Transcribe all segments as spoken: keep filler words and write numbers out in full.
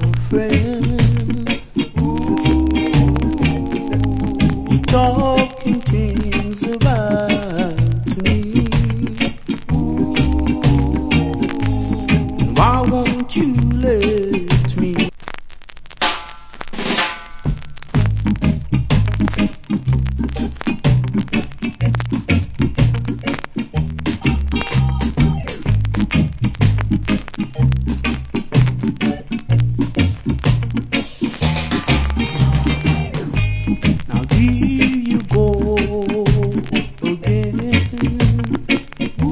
friend. You're talking things about me. Why won't you let me? Now here you go again.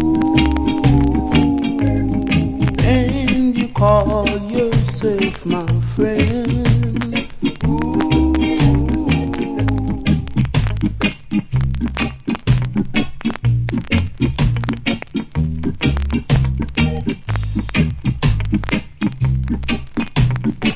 Ooh, and you call yourself mine.